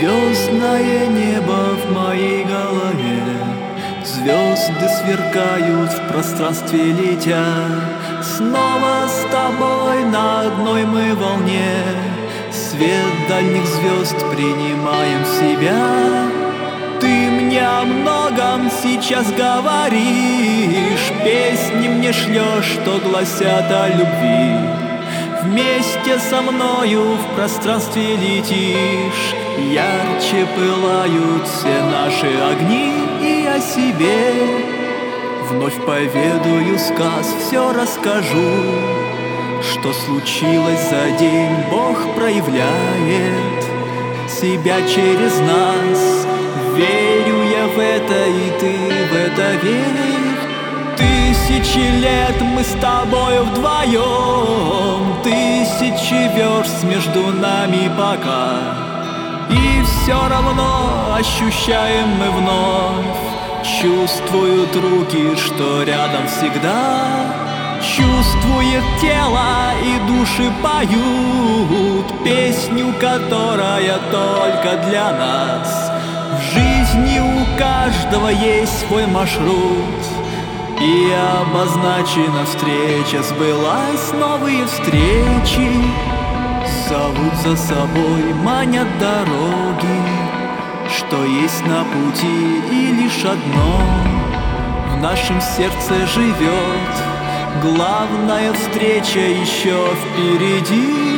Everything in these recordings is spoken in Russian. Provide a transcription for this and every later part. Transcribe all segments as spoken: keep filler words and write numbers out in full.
Звездное небо в моей голове, звезды сверкают, в пространстве летя. Снова с тобой на одной мы волне, свет дальних звезд принимаем в себя. Ты мне о многом сейчас говоришь, песни мне шлешь, что гласят о любви. Вместе со мною в пространстве летишь, ярче пылают все наши огни. И о себе вновь поведаю сказ, все расскажу, что случилось за день. Бог проявляет себя через нас. Верю я в это, и ты в это верь. Тысячи лет мы с тобою вдвоем, тысячи верст между нами пока. И все равно ощущаем мы вновь, чувствуют руки, что рядом всегда. Чувствует тело и души поют песню, которая только для нас. В жизни у каждого есть свой маршрут, и обозначена встреча, сбылась новые встречи. Зовут за собой, манят дороги, что есть на пути, и лишь одно в нашем сердце живет. Главная встреча еще впереди.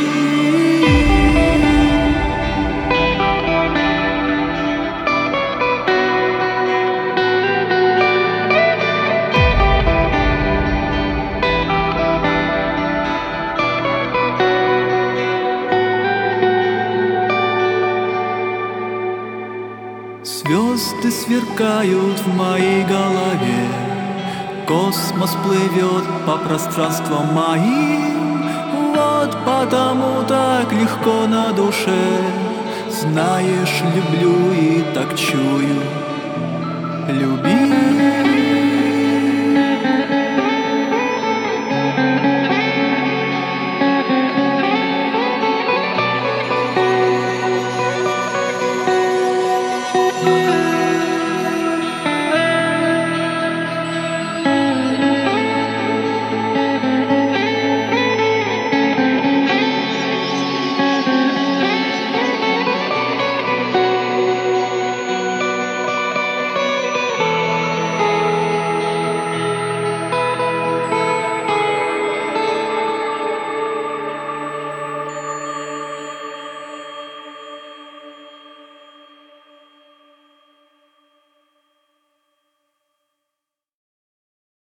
Звезды сверкают в моей голове, космос плывет по пространствам моим. Вот потому так легко на душе, знаешь, люблю и так чую. Люби.